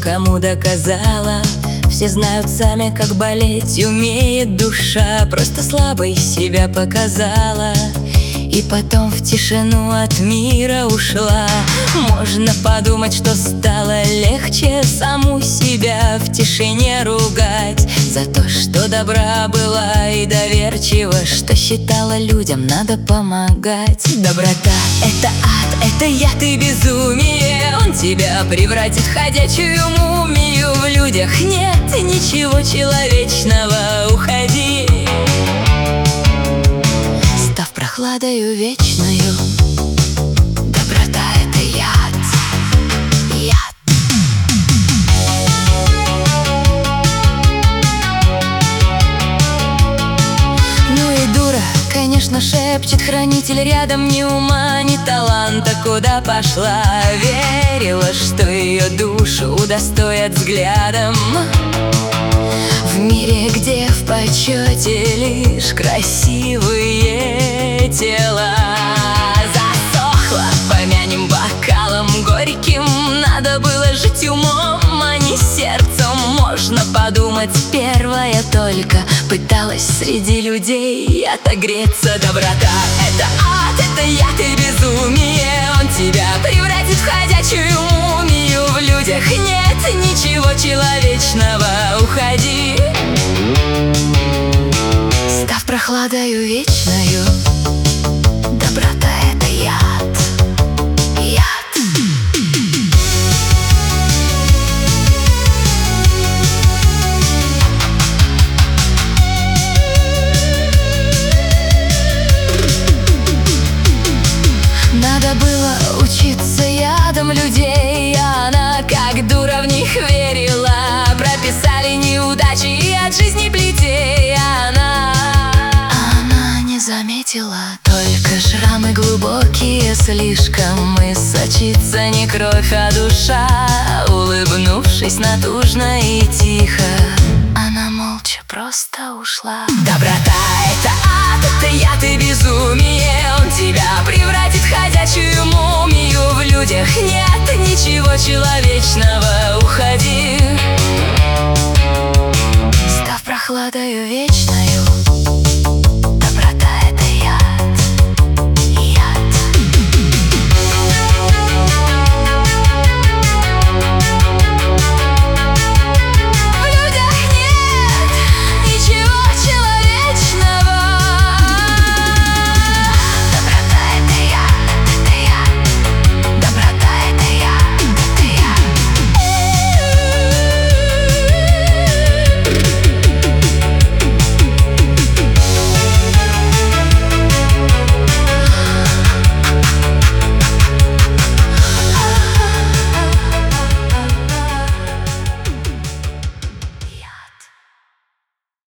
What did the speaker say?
кому доказала. Все знают сами, как болеть умеет душа. Просто слабой себя показала и потом в тишину от мира ушла. Можно подумать, что стало легче саму себя в тишине ругать за то, что добра была и доверчива, что считала людям надо помогать. Доброта — это ад, это яд и безумие. Он тебя превратит в ходячую мумию. В людях нет ничего человечного, уходи, став прохладою вечною. Доброта — это яд, яд. Ну и дура, конечно, шепчет хранитель рядом. Ни ума, ни таланта, куда пошла. Верила, что ее душу удостоят взглядом. В мире, где в почете лишь красивые тела. Засохла, помянем бокалом горьким. Надо было жить умом, а не сердцем. Можно подумать, первая только пыталась среди людей отогреться. Доброта — это ад, это яд и безумие. Он тебя превратит в ходячую мумию. В людях нет ничего человечного, уходи, став прохладою вечною. Доброта — это яд, яд. Надо было учиться ядом людей, а она как дура в них верила. Прописали неудачи и от жизни плетей, а она не заметила только шрамы глубокие слишком. И сочится не кровь, а душа. Улыбнувшись натужно и тихо, она молча просто ушла. Доброта — это ад, это яд и безумие. Он тебя превратит в ходячую мумию. В людях нет ничего человечного, уходи, став прохладою вечною.